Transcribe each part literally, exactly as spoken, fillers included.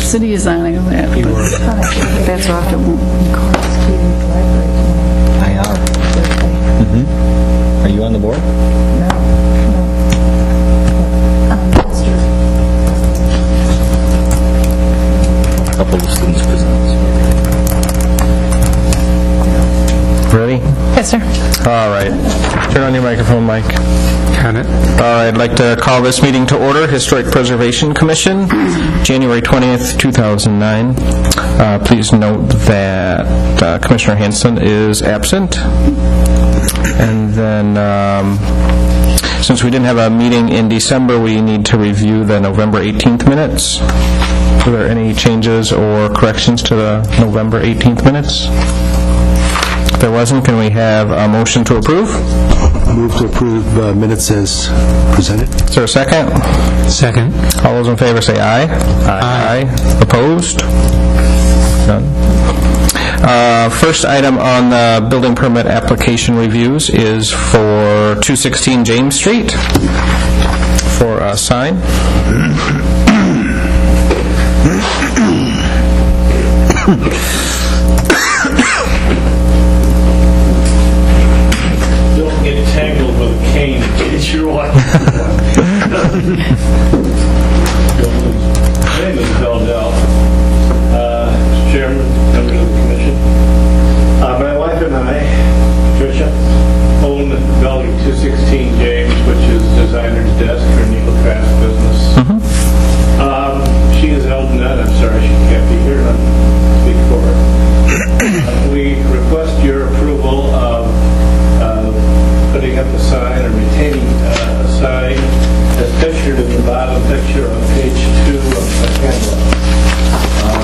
city is on that, but that's off it won't. I are. Mm-hmm. Are you on the board? No. No. Um, A couple of students present. Ready? Yes, sir. All right. Turn on your microphone, Mike. Got it. All right. I'd like to call this meeting to order. Historic Preservation Commission, January twentieth, two thousand nine. Uh, please note that uh, Commissioner Hanson is absent. And then, um, since we didn't have a meeting in December, we need to review the November eighteenth minutes. Are there any changes or corrections to the November eighteenth minutes? If there wasn't, can we have a motion to approve? Move to approve uh, minutes as presented. Is there a second? Second. All those in favor say aye. Aye. Aye. Opposed? None. Uh, first item on the building permit application reviews is for two sixteen James Street for a sign. Don't get tangled with a cane and get your wife. Name is held out. Uh, Chairman, members of the Commission. Uh, my wife and I, Tricia, own building two sixteen James, which is designer's desk for Neil Craft's business. Mm-hmm. Um, she is held none. I'm sorry she can't be here. I'll speak for her. Uh, we request your approval of uh, putting up a sign or retaining uh, a sign as pictured in the bottom picture on page two of the handout. Uh,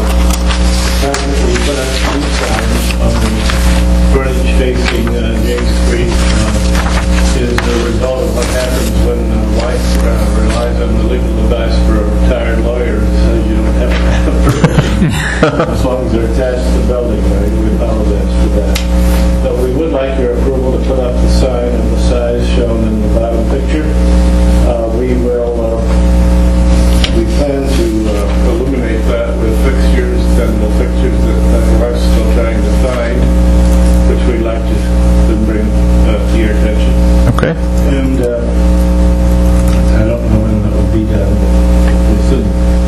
we put up two signs on the frontage facing uh, James Street. Uh, is the result of what happens when a wife uh, relies on the legal advice for a retired lawyer and says you don't have to have permission as long as they're attached to the building. Right? We apologize for that. But we would like your approval to put up the sign of the size shown in the bottom picture. Uh, we will, uh, we plan to uh, illuminate that with fixtures and the fixtures that uh, we're still trying to find, which we'd like to, to bring uh, to your attention. Okay. And uh, I don't know when that will be done, but we'll soon.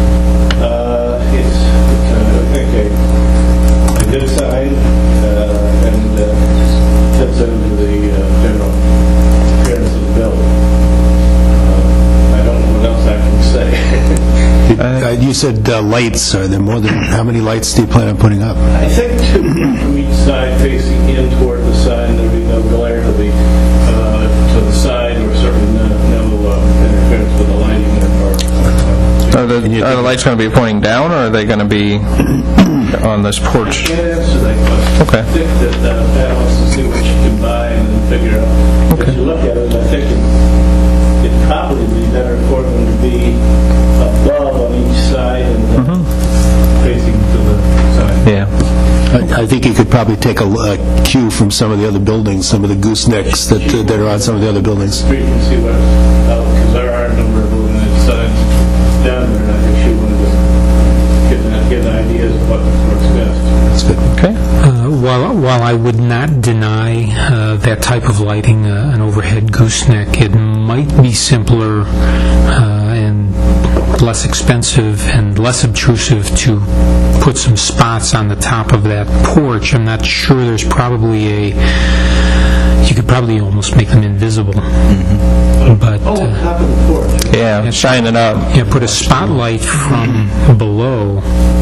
Uh, it's, uh, I think, a, a good sign uh, and uh, fits into the uh, general appearance of the building. Uh, I don't know what else I can say. Uh, you said uh, lights. Are there more than how many lights do you plan on putting up? I think two from each side facing in toward the sign. There'll be no glare to the uh, to the side, or certainly no, no uh, interference with the lighting in the park. Are the, are the lights going to be pointing down, or are they going to be on this porch? I can't answer that question. Okay. I think that uh, Pat wants to see what you can buy and then figure out. Okay. If you look at it, I think it, it'd probably be better for them to be above on each side and uh, Mm-hmm. facing to the side. Yeah. I, I think you could probably take a, a cue from some of the other buildings, some of the goosenecks that uh, that are on some of the other buildings. We can see what, because there are a number of illuminated signs down there, and I think she wanted to get an, get an idea of what works best. That's good. Okay. Uh, while, while I would not deny uh, that type of lighting, uh, an overhead gooseneck, it might be simpler uh, and less expensive and less obtrusive to put some spots on the top of that porch. I'm not sure. There's probably a... You could probably almost make them invisible. Mm-hmm. But Oh, on uh, top of the porch. Yeah, shine it up. yeah, put a spotlight from below.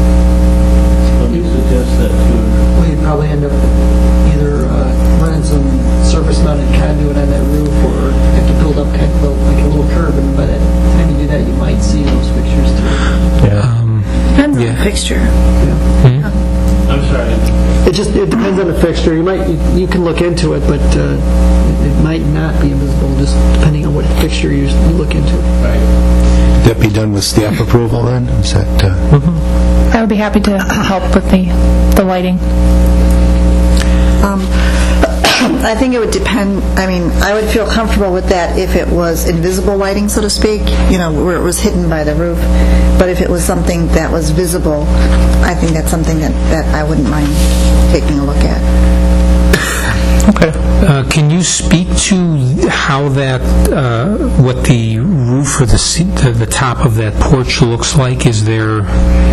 Let me suggest that to her. Well, you'd probably end up either uh, running some surface-mounted conduit on that roof, or have to build up kind of a, like a little curb, and by the time you do that, you might see those fixtures too. Yeah. Um, Depends on Yeah. the fixture. I'm sorry. It just it depends on the fixture. You might you, you can look into it, but uh, it, it might not be invisible, just depending on what fixture you, you look into. Right. That be done with staff approval then? Is that? Uh, I would be happy to help with the, the lighting. Um, I think it would depend, I mean, I would feel comfortable with that if it was invisible lighting, so to speak, you know, where it was hidden by the roof. But if it was something that was visible, I think that's something that, that I wouldn't mind taking a look at. Okay. Uh, Can you speak to how that, uh, what the roof or the se- the the top of that porch looks like? Is there,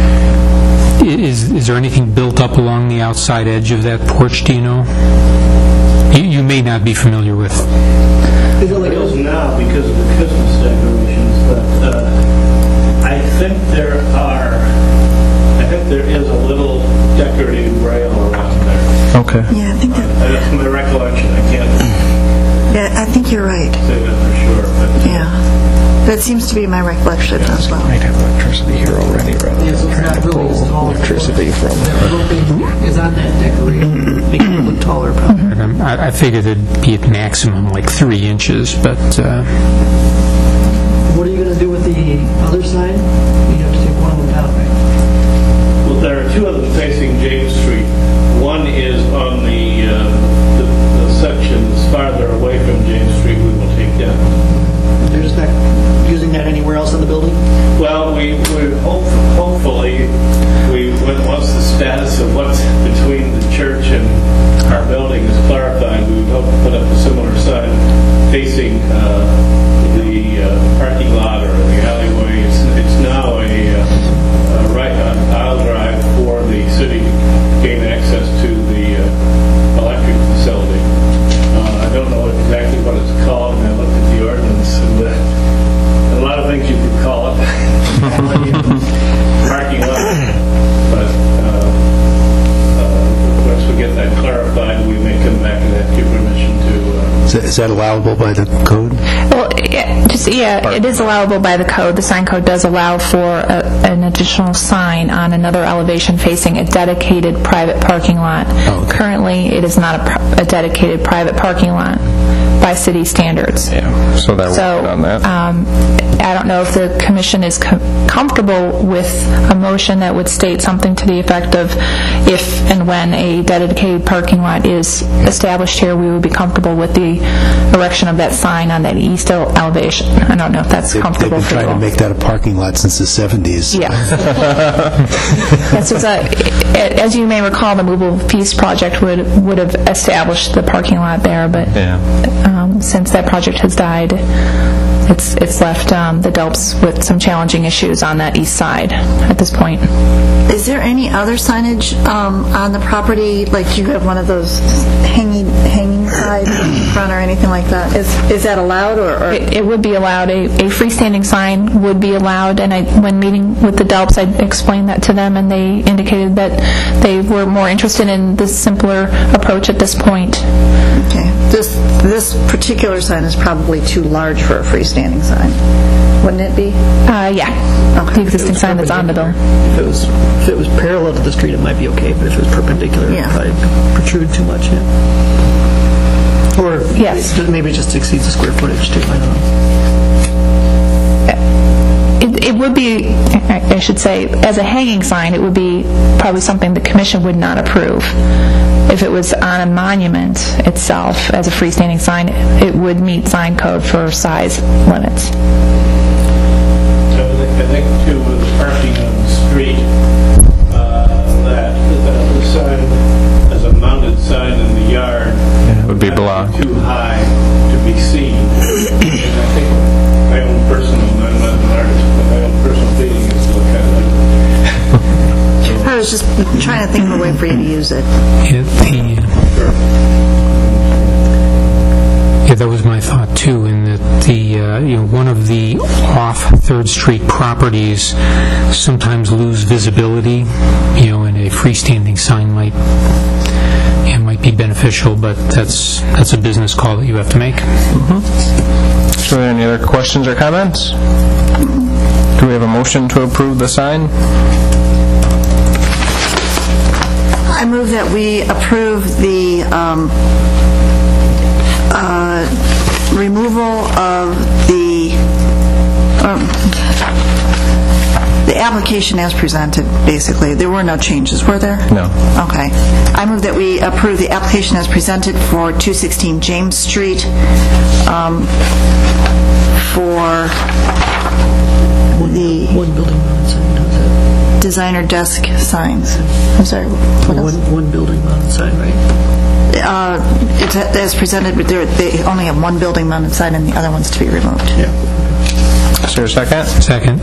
is is there anything built up along the outside edge of that porch, do you know? You you may not be familiar with. It is now because of the Christmas decorations, but uh, I think there are, I think there is a little decorative rail around there. Okay. Yeah, I think that, Uh, That's my recollection. I can't yeah, I think you're right. say that for sure, but Yeah. That seems to be my recollection as well. Might have electricity here already, rather Yeah, so it's not really as tall. electricity from... That roofing is on that decoration, making it look taller probably. And I'm- I I figured it'd be at maximum like three inches, but uh, What are you going to do with the other side? You have to take one of them down, right? well, there are two of them facing James Street. One is on the, uh, the, the section that's farther away from James Street we will take down. You're just not using that anywhere else in the building? Well, we, we hope, hopefully, we, when- once the status of what's between the church and our building is clarified, we would hope to put up a similar sign facing uh, the uh, parking lot or the alleyway. It's, it's now a, uh, a right on aisle drive for the city to gain access to the uh, electric facility. Uh, I don't know exactly what it's called, and I looked at the ordinance, and uh, a lot of things you could call it. Parking lot. But uh, uh, once we get that clarified, we may come back and ask your permission to... Uh, Is that- is that allowable by the code? Well, yeah, just, yeah, it is allowable by the code. The sign code does allow for a, an additional sign on another elevation facing a dedicated private parking lot. Oh, okay. Currently, it is not a, pr- a dedicated private parking lot by city standards. Yeah, so that So, would on that. um, I don't know if the commission is com- comfortable with a motion that would state something to the effect of if and when a dedicated parking lot is established here, we would be comfortable with the erection of that sign on that east ele- elevation. I don't know if that's They've they've comfortable been for you. trying to make that a parking lot since the seventies. Yeah. This is a, as you may recall, the Movable Feast project would would have established the parking lot there, but Yeah. um, since that project has died, it's it's left um, the Delps with some challenging issues on that east side at this point. Is there any other signage um, on the property, like do you have one of those hanging hanging signs in front or anything like that? Is is that allowed, or, or It, it would be allowed. A, a freestanding sign would be allowed, and I, when meeting with the Delps, I explained that to them, and they indicated that they were more interested in the simpler approach at this point. okay? This this particular sign is probably too large for a freestanding sign, wouldn't it be? Uh, yeah, the existing sign that's on the building. If it was if it was parallel to the street, it might be okay, but if it was perpendicular, it would Yeah. probably protrude too much, yeah. Or Yes. it- maybe it just exceeds the square footage too, I don't know. It, it would be, I I should say, as a hanging sign, it would be probably something the commission would not approve. If it was on a monument itself as a freestanding sign, it would meet sign code for size limits. So I think- I think too, with the parking on the street, uh, that that the sign, as a mounted sign in the yard, It would be blocked. too high to be seen. And I think my own personal, I'm not an artist, but my own personal feeling is to look at it. I was just trying to think of a way for you to use it. Yeah, the- yeah, that was my thought too, in that the, uh, you know, one of the off Third Street properties sometimes lose visibility, you know, and a freestanding sign might, yeah, might be beneficial, but that's, that's a business call that you have to make. So are there any other questions or comments? Do we have a motion to approve the sign? I move that we approve the um, uh, removal of the um, the application as presented, basically. There were no changes, were there? No. Okay. I move that we approve the application as presented for two sixteen James Street um, for the One building mounted sign, how's that? designer desk signs. I'm sorry, what else? One, one building mounted sign, right? Uh, It's as presented, but they're- they only have one building mounted sign and the other one's to be removed. Yeah. Is there a second? Second.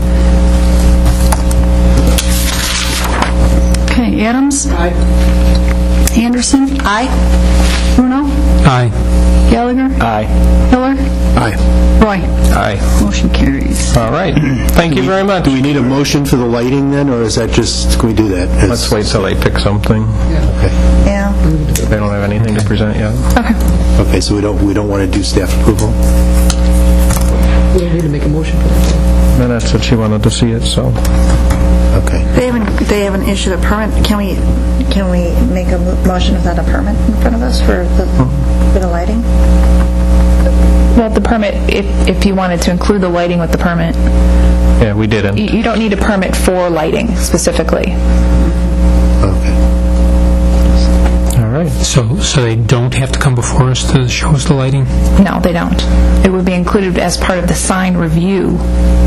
Okay, Adams? Aye. Anderson? Aye? Bruno? Aye. Gallagher? Aye. Miller? Aye. Roy? Aye. Motion carries. All right. Thank you very much. Do we need a motion for the lighting then, or is that just, can we do that? as- Let's wait till they pick something. Okay. Yeah. They don't have anything to present yet. Okay, so we don't, we don't want to do staff approval? We don't need to make a motion for that. And that's what she wanted to see it, so. Okay. They haven't, they haven't issued a permit. Can we, can we make a mo- motion without a permit in front of us for the, for the lighting? Well, the permit, if if you wanted to include the lighting with the permit, Yeah, we didn't. you you don't need a permit for lighting specifically. Okay. All right. So, so they don't have to come before us to show us the lighting? No, they don't. It would be included as part of the sign review,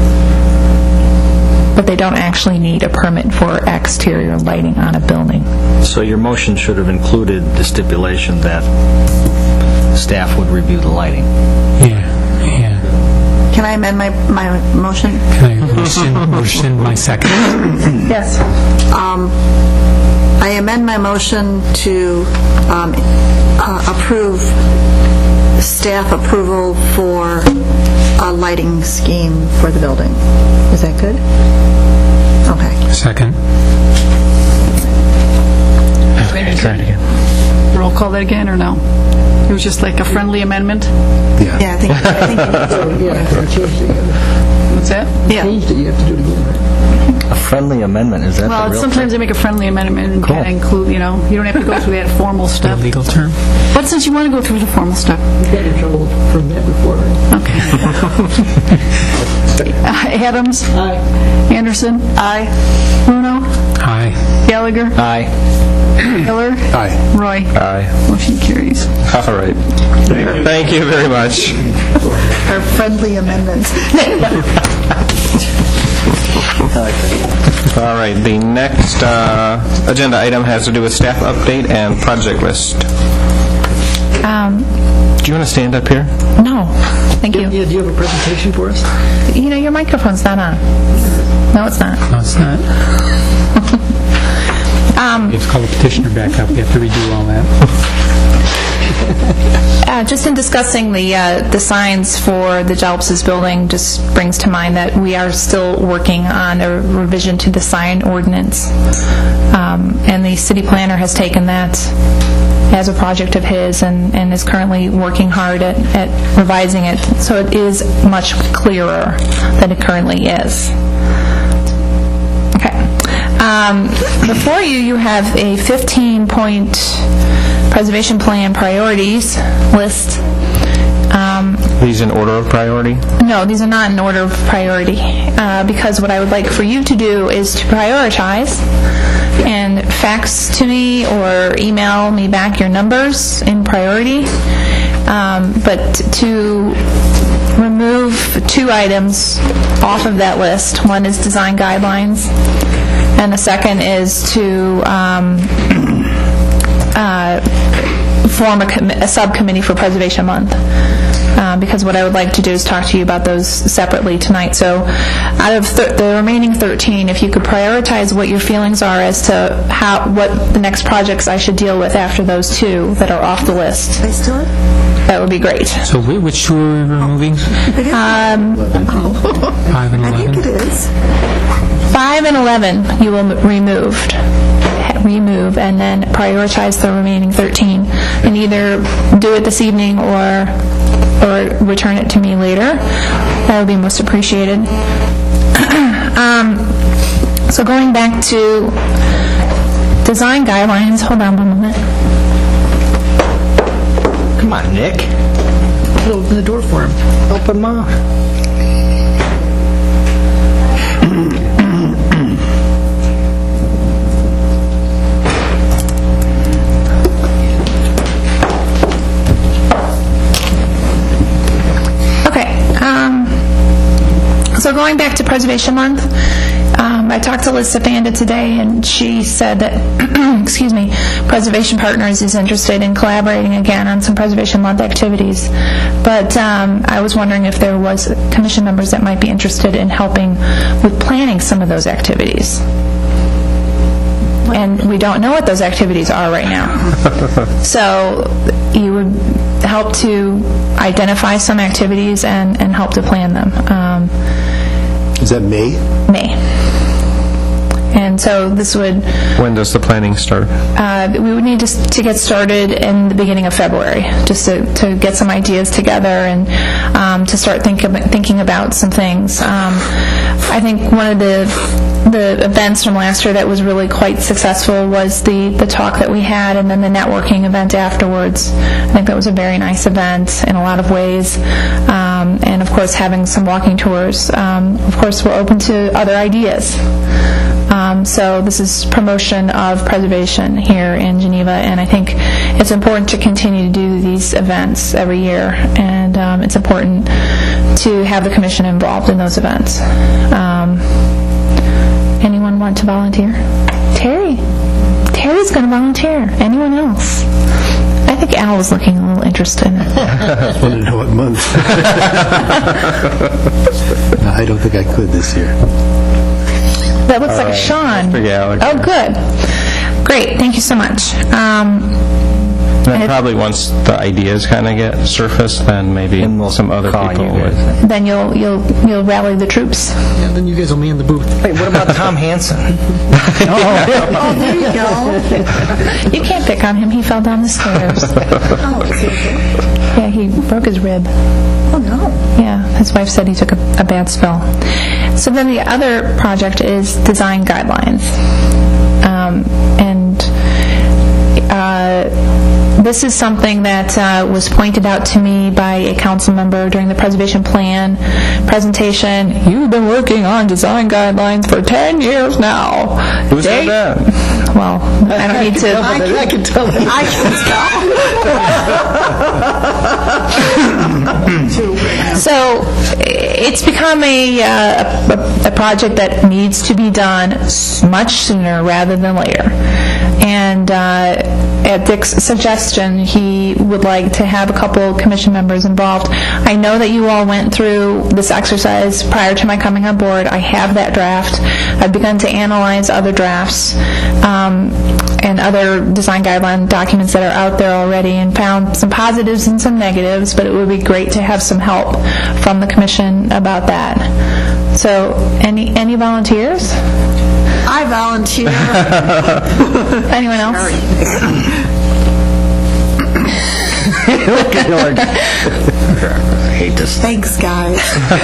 but they don't actually need a permit for exterior lighting on a building. So your motion should have included the stipulation that staff would review the lighting. Yeah, yeah. Can I amend my, my motion? Can I rescind, rescind my second? Yes. Um, I amend my motion to um, uh, approve staff approval for a lighting scheme for the building. Is that good? Okay. Second. Okay, try it again. Roll call that again, or no? It was just like a friendly amendment? Yeah, I think, I think you need to. Yeah, if you changed it, you What's that? Yeah. changed it, you have to do it again, right? A friendly amendment, is that Well, the it's- real sometimes they make a friendly amendment and Cool. kind of include, you know, you don't have to go through that formal The stuff. legal term? But since you want to go through the formal stuff, You got in trouble from that before, right? okay. Uh, Adams? Aye. Anderson? Aye. Bruno? Aye. Gallagher? Aye. Miller? Aye. Roy? Aye. Motion carries. All right. Thank you very much. Our friendly amendments. All right, the next uh, agenda item has to do with staff update and project list. Um, Do you want to stand up here? no, thank you. Yeah, do you have a presentation for us? You know, your microphone's not on. No, it's not. No, it's not. Um, You have to call the petitioner back up. You have to redo all that. Uh, just in discussing the uh, the signs for the Jalps's building, just brings to mind that we are still working on a revision to the sign ordinance, um, and the city planner has taken that as a project of his and, and is currently working hard at, at revising it, so it is much clearer than it currently is. Okay. Um, before you, you have a fifteen-point preservation plan priorities list. Um, These in order of priority? no, these are not in order of priority, uh, because what I would like for you to do is to prioritize and fax to me or email me back your numbers in priority, um, but to remove two items off of that list. One is design guidelines, and the second is to um, uh, form a, commi- a subcommittee for Preservation Month. Uh, because what I would like to do is talk to you about those separately tonight. So out of th- the remaining thirteen, if you could prioritize what your feelings are as to how what the next projects I should deal with after those two that are off the list, They still? that would be great. So whi- which two are we removing? Um, Five and I think it eleven? is. five and eleven you will m- removed. remove and then prioritize the remaining thirteen and either do it this evening or or return it to me later. That would be most appreciated. um, so going back to design guidelines, hold on one moment. Come on, Nick. Open the door for him. Help him out. going back to Preservation Month, um, I talked to Liz Stefanda today, and she said that, excuse me, Preservation Partners is interested in collaborating again on some Preservation Month activities. But um, I was wondering if there was commission members that might be interested in helping with planning some of those activities. And we don't know what those activities are right now. So you would help to identify some activities and, and help to plan them. Um, Is that May? May. And so this would... When does the planning start? Uh, we would need to, to get started in the beginning of February, just to, to get some ideas together and um, to start think about, thinking about some things. Um, I think one of the the events from last year that was really quite successful was the, the talk that we had and then the networking event afterwards. I think that was a very nice event in a lot of ways. Um, and, of course, having some walking tours. Um, of course, we're open to other ideas. Um, so this is promotion of preservation here in Geneva, and I think it's important to continue to do these events every year, and um, it's important to have the Commission involved in those events. Um, anyone want to volunteer? Terry. Terry's going to volunteer. Anyone else? I think Al was looking a little interested. I just wanted to know what month. No, I don't think I could this year. That looks like a Sean. Oh, good. Great. Thank you so much. Um, And probably once the ideas kind of get surfaced, then maybe some other call people you would. guys. then you'll you'll you'll rally the troops. Yeah, then you guys will man the booth. Wait, what about Tom Hansen? Oh, there you go. You can't pick on him. He fell down the stairs. Oh, is he okay? Yeah, he broke his rib. Oh, no. Yeah, his wife said he took a, a bad spill. So then the other project is design guidelines. Um, and uh, this is something that uh, was pointed out to me by a council member during the preservation plan presentation. You've been working on design guidelines for ten years now. Who said They- that? Well, I don't need to... I can, I can tell. I can tell. So it's become a, uh, a, a project that needs to be done s- much sooner rather than later. And uh, at Dick's suggestion, he would like to have a couple commission members involved. I know that you all went through this exercise prior to my coming on board. I have that draft. I've begun to analyze other drafts um, and other design guideline documents that are out there already, and found some positives and some negatives, but it would be great to have some help from the commission about that. So any any volunteers? I volunteer. Anyone else? Look at George. I hate this. Thanks, guys.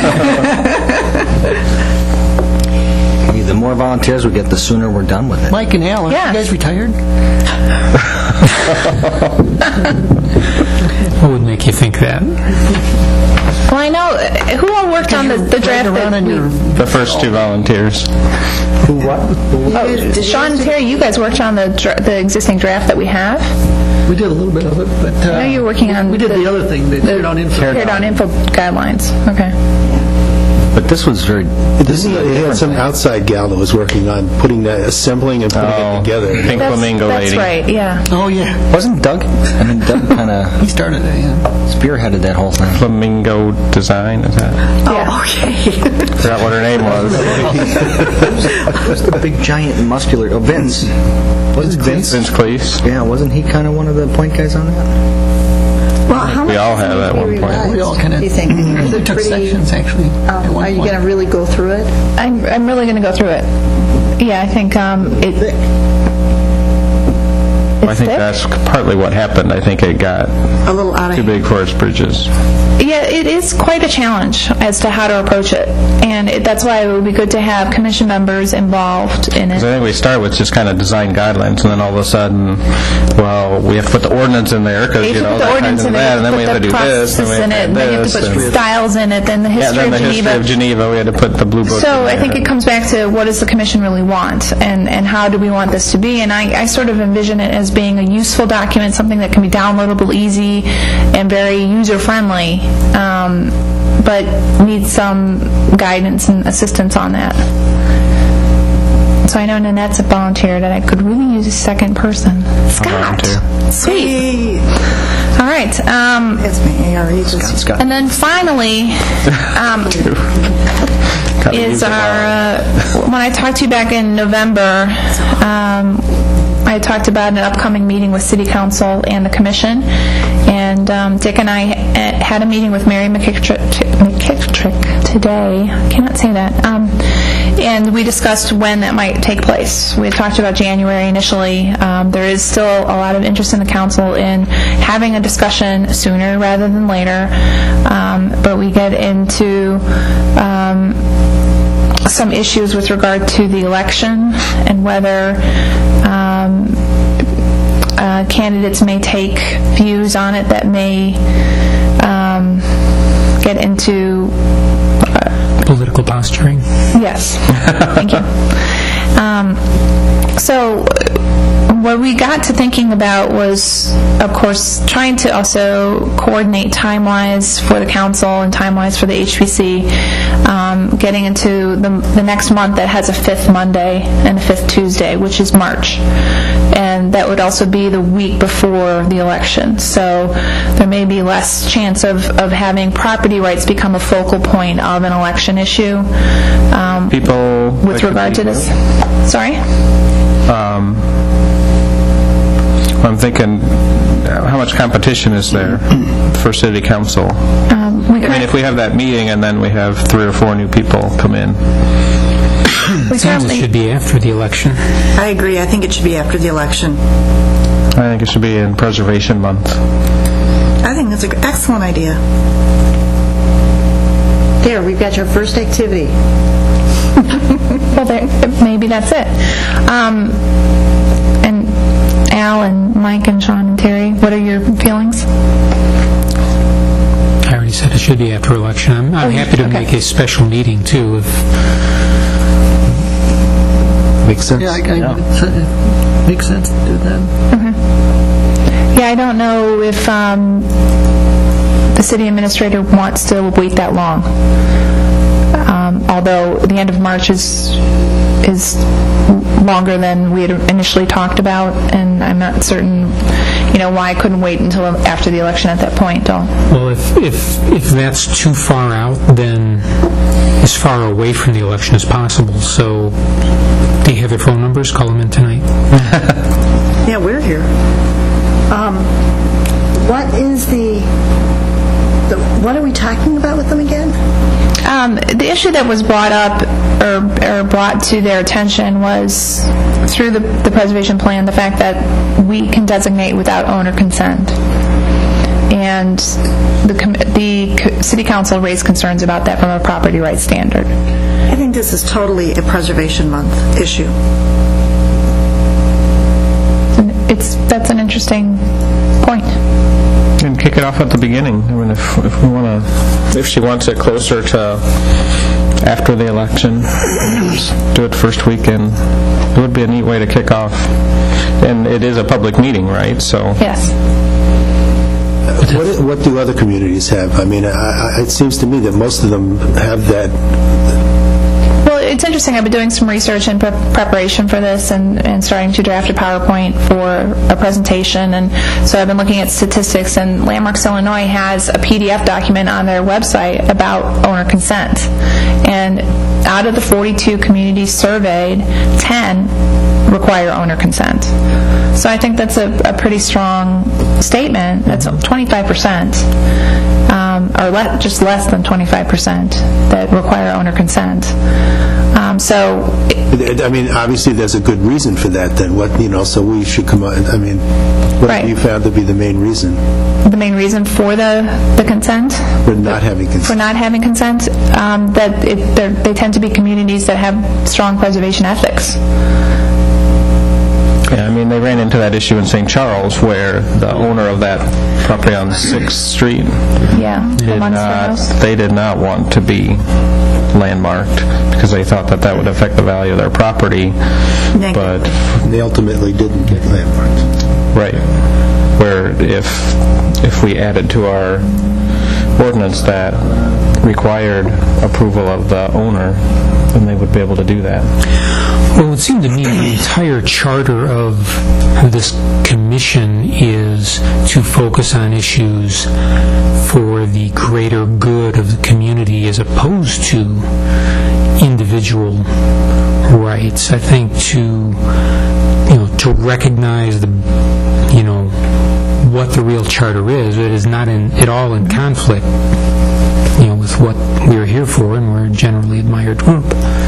The more volunteers we get, the sooner we're done with it. Mike and Al, aren't Yeah. you guys retired? What would make you think that? Well, I know, uh, who all worked on the, the draft around that on we... your... The first two volunteers. Who what? Oh, Sean and Terry, you guys worked on the dra- the existing draft that we have? We did a little bit of it, but... Uh, I know you're working on... We did the other thing, the tear down info. Tear down info guidelines. Okay. But this was very... This is, it had some outside gal that was working on putting that, assembling and putting Oh, it together. Pink That's, Flamingo that's lady. right, yeah. Oh, yeah. Wasn't Doug? I mean, Doug kind of He started it, yeah. spearheaded that whole thing. Flamingo Design, is that? Yeah. Okay. Forgot what her name was. Who's the big, giant, muscular... Oh, Vince. Wasn't Vince? Vince Cleese. Yeah, wasn't he kind of one of the point guys on that? Well, how We much all does it have need at to be one point. revised, We all kind of... do you think? Is We it took pretty- sections, actually, at Um, one Are you point. going to really go through it? I'm, I'm really going to go through it. Yeah, I think um, it... I think that's partly what happened. I think it got A little out of too hand. big for its bridges. Yeah, it is quite a challenge as to how to approach it. And it, that's why it would be good to have commission members involved in Because it. I think we start with just kind of design guidelines, and then all of a sudden, well, we have to put the ordinance in there, because, You you have to know, put the that ordinance ties in into it, that, and then we you have to have do to put the this, and we process have in to it, do and then you have to this. put and- styles in it, then the Yeah, history then of the Geneva. history of Geneva, we had to put the blue book So in I there. think it comes back to what does the commission really want, and, and how do we want this to be? And I, I sort of envision it as being a useful document, something that can be downloadable, easy, and very user-friendly. Um, but need some guidance and assistance on that. So I know Nanette's a volunteer that I could really use a second person. Scott. Sweet. All right. Um, It's me, A R E. just- Scott. and then finally, um, is our, uh, when I talked to you back in November, um, I talked about an upcoming meeting with City Council and the Commission, and um, Dick and I ha- had a meeting with Mary McKittrick, McKittrick today. I cannot say that. Um, and we discussed when that might take place. We had talked about January initially. Um, there is still a lot of interest in the Council in having a discussion sooner rather than later, um, but we get into um, some issues with regard to the election and whether um, uh, candidates may take views on it that may um, get into Political posturing. Yes. Thank you. Um, so what we got to thinking about was, of course, trying to also coordinate time-wise for the council and time-wise for the H P C, um, getting into the, the next month that has a fifth Monday and a fifth Tuesday, which is March. And that would also be the week before the election. So there may be less chance of, of having property rights become a focal point of an election issue. Um, People with regard to this. Sorry? Um, I'm thinking, uh, how much competition is there for city council? Um, we I mean, if we have that meeting and then we have three or four new people come in. we Sounds it currently, should be after the election. I agree. I think it should be after the election. I think it should be in Preservation Month. I think that's an excellent idea. There, we've got your first activity. well, there, maybe that's it. Um, and Al and Mike and Sean and Terry, what are your feelings? I already said it should be after election. I'm, I'm Oh, happy to okay. make a special meeting, too, if Makes sense? Yeah, I, I, it makes sense to do that. Yeah, I don't know if um, the city administrator wants to wait that long. Um, although the end of March is is longer than we had initially talked about, and I'm not certain, you know, why I couldn't wait until after the election at that point. Though. Well, if, if, if that's too far out, then as far away from the election as possible. So, do you have their phone numbers? Call them in tonight. Yeah, we're here. Um, what is the, the, what are we talking about with them again? Um, the issue that was brought up or, or brought to their attention was through the, the preservation plan the fact that we can designate without owner consent. And the, com- the c- city council raised concerns about that from a property rights standard. I think this is totally a Preservation Month issue. And it's that's an interesting point. And kick it off at the beginning. I mean, if, if we want to, if she wants it closer to after the election, just do it first weekend. It would be a neat way to kick off. And it is a public meeting, right? So Yes. What, what do other communities have? I mean, I, I, it seems to me that most of them have that. Well, it's interesting. I've been doing some research in pre- preparation for this and, and starting to draft a PowerPoint for a presentation. And so I've been looking at statistics, and Landmarks Illinois has a P D F document on their website about owner consent. And out of the forty-two communities surveyed, ten require owner consent. So I think that's a, a pretty strong statement. That's twenty-five percent, um, or le- just less than twenty-five percent that require owner consent. Um, so, it, I mean, obviously, there's a good reason for that. Then what you know? So we should come on. I mean, what Right. have you found to be the main reason the main reason for the, the consent, for not having for consent? not having consent, um, that it, they're- they tend to be communities that have strong preservation ethics. yeah, I mean, they ran into that issue in Saint Charles where the owner of that property on sixth Street Yeah, the did Munster not, House. they did not want to be landmarked because they thought that that would affect the value of their property. But They ultimately didn't get landmarked. right, where if if we added to our ordinance that required approval of the owner, then they would be able to do that. Well, it would seem to me the entire charter of this commission is to focus on issues for the greater good of the community as opposed to individual rights. I think to, you know, to recognize the, you know, what the real charter is, it is not in, at all in conflict, you know, with what we're here for, and we're a generally admired group.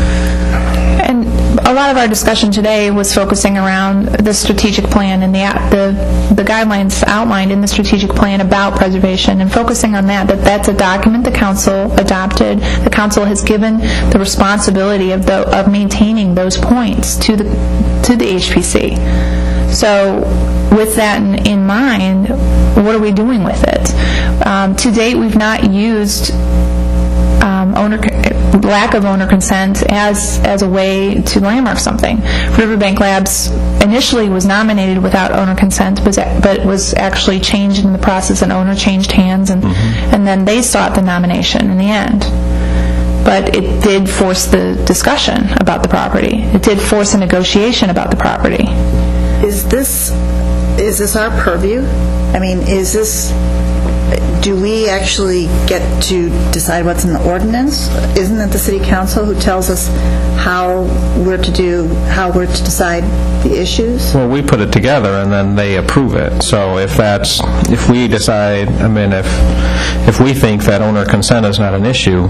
And a lot of our discussion today was focusing around the strategic plan and the the, the guidelines outlined in the strategic plan about preservation, and focusing on that, that that's a document the council adopted. The council has given the responsibility of the of maintaining those points to the to the H P C. So with that in, in mind, what are we doing with it? Um, to date, we've not used um, owner lack of owner consent as as a way to landmark something. Riverbank Labs initially was nominated without owner consent, but but was actually changed in the process, and owner changed hands, and mm-hmm. and then they sought the nomination in the end. But it did force the discussion about the property. It did force a negotiation about the property. Is this is this our purview? I mean, is this, do we actually get to decide what's in the ordinance? Isn't it the city council who tells us how we're to do, how we're to decide the issues? Well, we put it together and then they approve it. So if that's, if we decide, I mean, if if we think that owner consent is not an issue,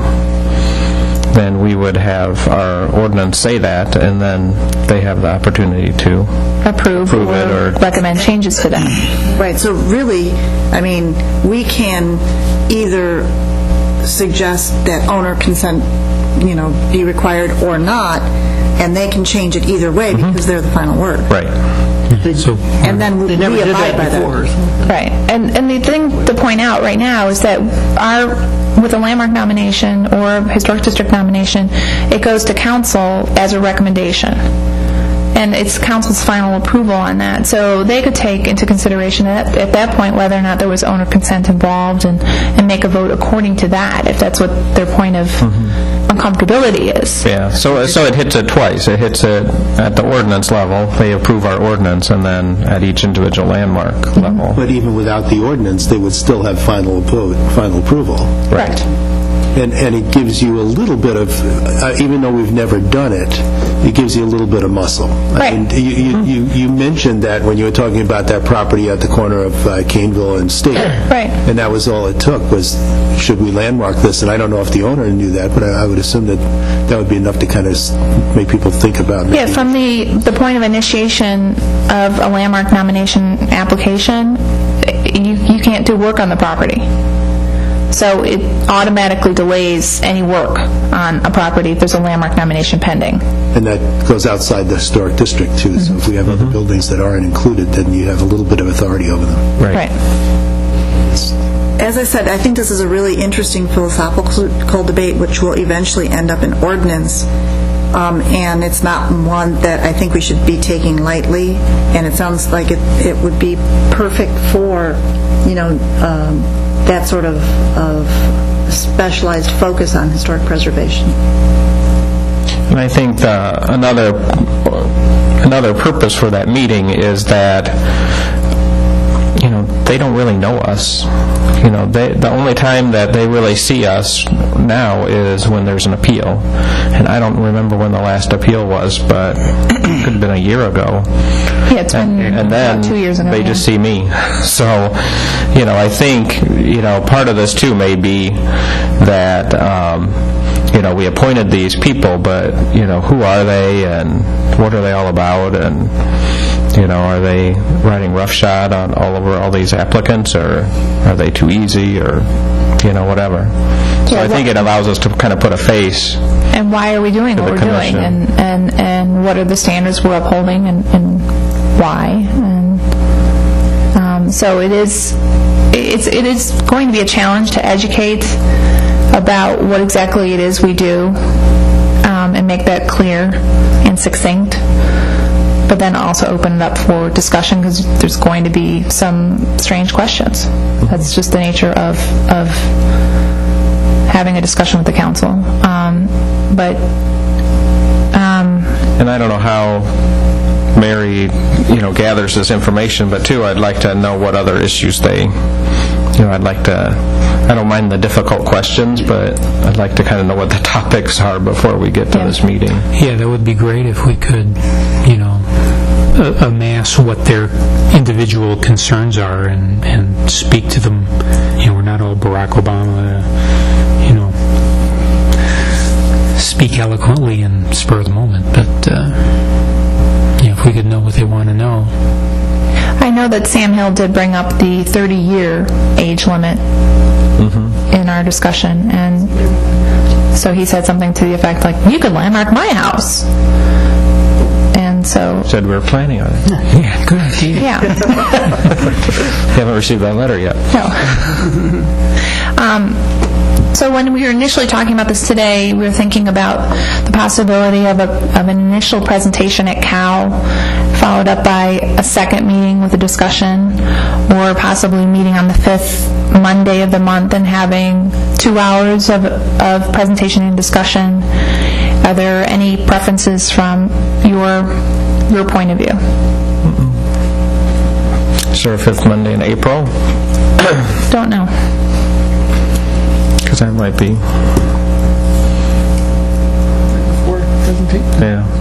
then we would have our ordinance say that, and then they have the opportunity to approve, approve or, it or recommend changes to that. Right, so really, I mean, we can either suggest that owner consent, you know, be required or not, and they can change it either way mm-hmm. because they're the final word. Right. So, and then we, they never we did abide that by before. that. Right. And and the thing to point out right now is that our, with a landmark nomination or a historic district nomination, it goes to council as a recommendation. And it's council's final approval on that. So they could take into consideration at, at that point whether or not there was owner consent involved, and, and make a vote according to that, if that's what their point of mm-hmm. uncomfortability is. Yeah, so so it hits it twice. It hits it at the ordinance level, they approve our ordinance, and then at each individual landmark mm-hmm. level. But even without the ordinance, they would still have final appro- final approval. Correct. And, and it gives you a little bit of, uh, even though we've never done it, it gives you a little bit of muscle. Right. I mean, you, you, you, you mentioned that when you were talking about that property at the corner of uh, Caneville and State. Right. And that was all it took, was should we landmark this? And I don't know if the owner knew that, but I, I would assume that that would be enough to kind of make people think about it. Yeah, from the, the point of initiation of a landmark nomination application, you, you can't do work on the property. So it automatically delays any work on a property if there's a landmark nomination pending. And that goes outside the historic district, too. Mm-hmm. So if we have other buildings that aren't included, then you have a little bit of authority over them. Right. Right. As I said, I think this is a really interesting philosophical debate which will eventually end up in ordinance. Um, and it's not one that I think we should be taking lightly. And it sounds like it, it would be perfect for, you know, um, that sort of, of specialized focus on historic preservation. And I think uh, another another purpose for that meeting is that, you know, they don't really know us. You know, they, the only time that they really see us now is when there's an appeal. And I don't remember when the last appeal was, but it could have been a year ago. Yeah, it's been and, and then about two years ago. They yeah. just see me. So, you know, I think, you know, part of this too may be that, um, you know, we appointed these people, but, you know, who are they and what are they all about, and, you know, are they riding roughshod on all over all these applicants, or are they too easy, or, you know, whatever. So Yeah, I think it allows us to kind of put a face. And why are we doing To what the we're doing, commission. and, and and what are the standards we're upholding, and, and why, and um, so it is it's it is going to be a challenge to educate about what exactly it is we do, um, and make that clear and succinct, but then also open it up for discussion, because there's going to be some strange questions. That's just the nature of of having a discussion with the council. Um, But, um, And I don't know how Mary, you know, gathers this information, but too, I'd like to know what other issues they, you know, I'd like to, I don't mind the difficult questions, but I'd like to kind of know what the topics are before we get to Yeah. this meeting. Yeah, that would be great if we could, you know, a- amass what their individual concerns are and, and speak to them. You know, we're not all Barack Obama, uh, you know, speak eloquently and spur of the moment, but uh, yeah, if we could know what they want to know. I know that Sam Hill did bring up the thirty-year age limit in our discussion, and so he said something to the effect like, you could landmark my house. And so... Said we were planning on it. Yeah, good idea. Yeah. Haven't received that letter yet. No. um, so when we were initially talking about this today, we were thinking about the possibility of, a, of an initial presentation at Cal, followed up by a second meeting with a discussion, or possibly meeting on the fifth Monday of the month and having two hours of, of presentation and discussion. Are there any preferences from your your point of view? Is there a fifth Monday in April? Don't know. Because that might be, Before presentation? yeah.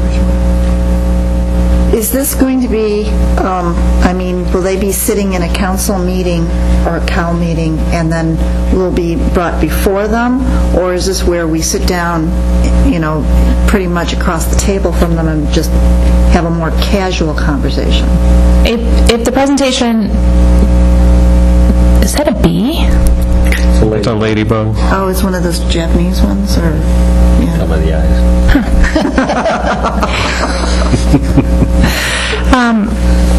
Is this going to be, um, I mean, will they be sitting in a council meeting or a Cal meeting and then will be brought before them? Or is this where we sit down, you know, pretty much across the table from them and just have a more casual conversation? If if the presentation, is that a bee? It's a ladybug. Oh, it's one of those Japanese ones, or, yeah. Tell by the eyes. Um,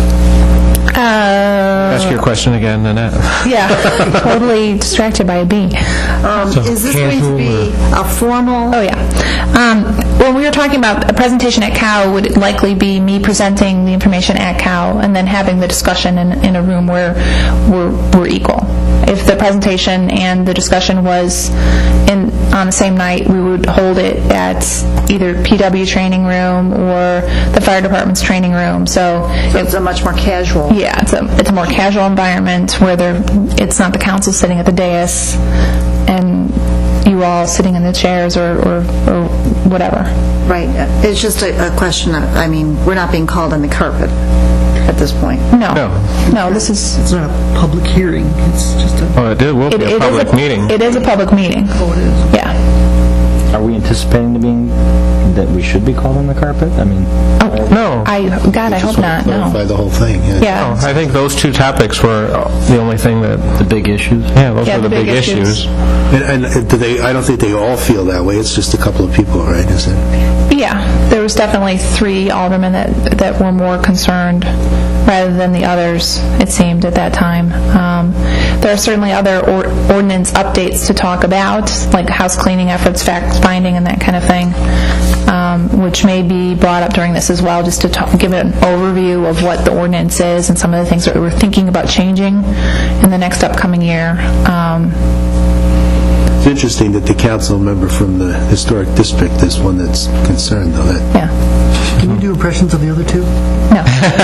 uh, Ask your question again, Nanette. yeah, totally distracted by a bee. Um, So is this going to casual be a formal? Oh, yeah. Um, when we were talking about a presentation at Cal, would it likely be me presenting the information at Cal and then having the discussion in, in a room where we're, we're equal? If the presentation and the discussion was in on the same night, we would hold it at either P W training room or the fire department's training room. So, So it's a much more casual. yeah, it's a it's a more casual environment where there it's not the council sitting at the dais and you all sitting in the chairs or, or, or whatever. Right. It's just a, a question of, I mean, we're not being called on the carpet at this point. No, No. no, this is It's not a public hearing, it's just a, Oh, it will it, be it a is public meeting. It is a public meeting. oh, it is. Yeah. Are we anticipating to being, that we should be called on the carpet? I mean, No. I God, I Just hope want not. to clarify No. the whole thing. Yeah. Yeah. I think those two topics were the only thing that, the big issues? yeah, those Yeah, were the the big big issues. issues. And, and do they? I don't think they all feel that way. It's just a couple of people, right? Is it? Yeah, there was definitely three aldermen that that were more concerned rather than the others, it seemed, at that time. Um, there are certainly other or, ordinance updates to talk about, like house cleaning efforts, fact-finding, and that kind of thing, um, which may be brought up during this as well, just to talk, give an overview of what the ordinance is and some of the things that we're thinking about changing in the next upcoming year. Um, It's interesting that the council member from the historic district is one that's concerned, though. That yeah. Can you do impressions of the other two? No.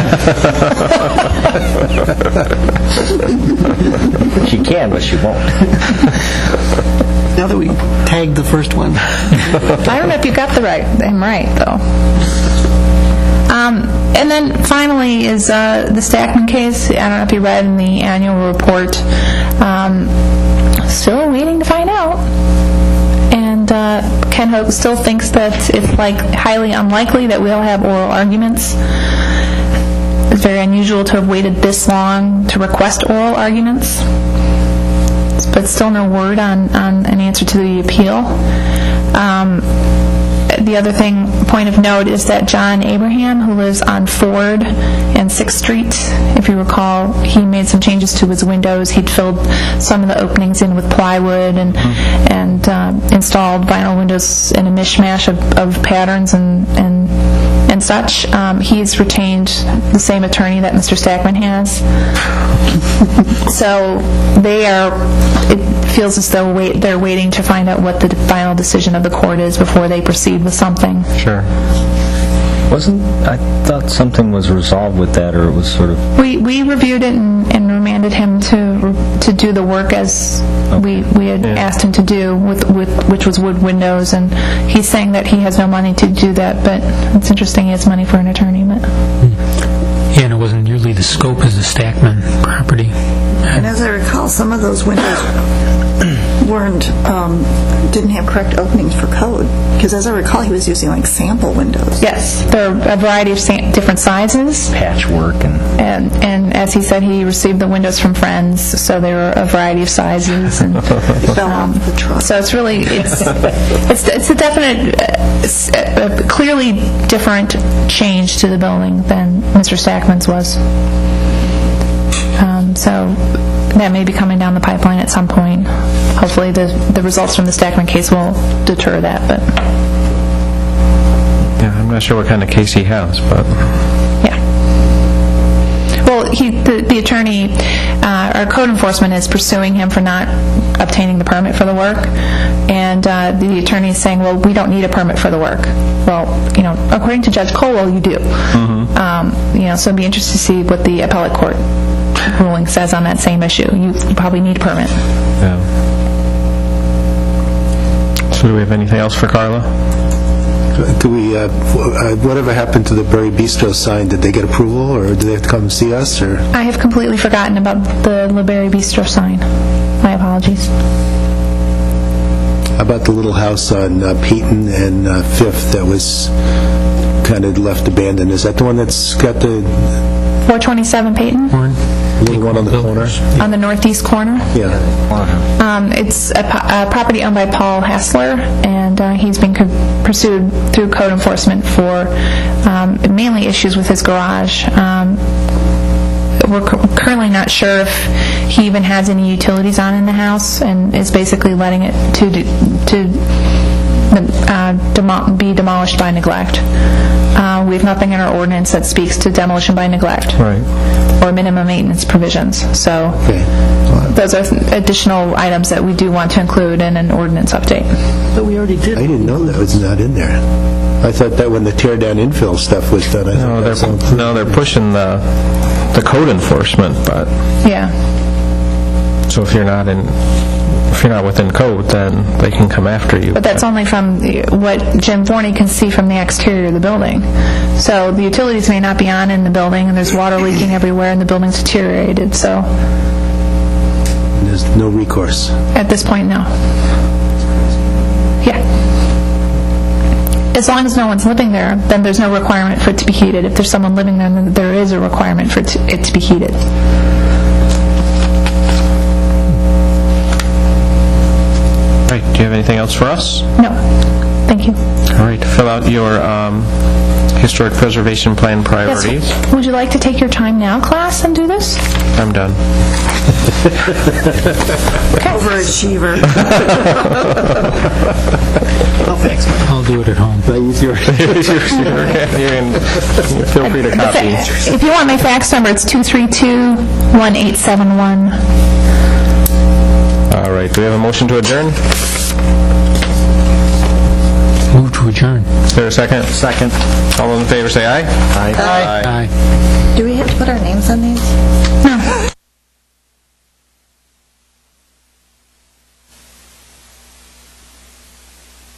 She can, but she won't. Now that we tagged the first one. I don't know if you got the right, him right, though. Um, and then finally is uh, the Stackman case. I don't know if you read in the annual report. Um, still waiting to find out. And uh, Ken Hoke still thinks that it's like highly unlikely that we'll have oral arguments. It's very unusual to have waited this long to request oral arguments. But still no word on, on an answer to the appeal. Um, the other thing, point of note, is that John Abraham, who lives on Ford and sixth Street, if you recall, he made some changes to his windows. He'd filled some of the openings in with plywood and mm-hmm. and um, installed vinyl windows in a mishmash of, of patterns and, and and such. Um, He's retained the same attorney that Mister Stackman has. So they are, it feels as though wait, they're waiting to find out what the final decision of the court is before they proceed with something. Sure. Wasn't, I thought something was resolved with that, or it was sort of... We we reviewed it and, and remanded him to to do the work as we we had Yeah. asked him to do, with, with which was wood windows, and he's saying that he has no money to do that, but it's interesting he has money for an attorney. But Yeah, and it wasn't nearly the scope as the Stackman property. And as I recall, some of those windows weren't, um, didn't have correct openings for code, because as I recall, he was using like sample windows. yes, there are a variety of sa- different sizes, patchwork and... and and as he said, he received the windows from friends, so they were a variety of sizes. And Fell off the truck. so it's really it's it's it's a definite, uh, it's a a clearly different change to the building than Mister Stackman's was. Um, so that may be coming down the pipeline at some point. Hopefully, the the results from the Stackman case will deter that. But Yeah, I'm not sure what kind of case he has, but... yeah. Well, he, the, the attorney, uh, our code enforcement is pursuing him for not obtaining the permit for the work, and uh, the attorney is saying, well, we don't need a permit for the work. Well, you know, according to Judge Colwell, you do. Um, you know, so it'd be interesting to see what the appellate court ruling says on that same issue. You, you probably need a permit. Yeah. So do we have anything else for Carla? Do we, uh, uh, whatever happened to the Berry Bistro sign? Did they get approval, or do they have to come and see us, or? I have completely forgotten about the La Berry Bistro sign. My apologies. How about the little house on uh, Peyton and uh, Fifth that was kind of left abandoned? Is that the one that's got the four twenty-seven Peyton, little one on the corner? on the northeast corner. Yeah. Um, it's a, po- a property owned by Paul Hassler, and uh, he's been co- pursued through code enforcement for um, mainly issues with his garage. Um, we're cu- currently not sure if he even has any utilities on in the house, and is basically letting it to de- to uh, demo- be demolished by neglect. Uh, we have nothing in our ordinance that speaks to demolition by neglect Right. or minimum maintenance provisions. So Okay. those are additional items that we do want to include in an ordinance update. But we already did. I didn't know that was not in there. I thought that when the tear down infill stuff was done, I No, thought they're, that was all- no, they're pushing the, the code enforcement, but, Yeah. so if you're not in, if you're not within code, then they can come after you. But that's only from the- what Jim Forney can see from the exterior of the building. So the utilities may not be on in the building, and there's water leaking everywhere, and the building's deteriorated. So There's no recourse. at this point, no. Yeah. As long as no one's living there, then there's no requirement for it to be heated. If there's someone living there, then there is a requirement for it to, it to be heated. Right, do you have anything else for us? No. Thank you. All right, fill out your um, historic preservation plan priorities. Yes. Would you like to take your time now, class, and do this? I'm done. Overachiever. Oh, thanks. I'll do it at home. I use your... You can, feel free to The copy. fa- If you want my fax number, it's two three two, one eight seven one. All right, do we have a motion to adjourn? Move to adjourn. Is there a second? Second. All those in favor say aye. Aye. Aye. Do we have to put our names on these?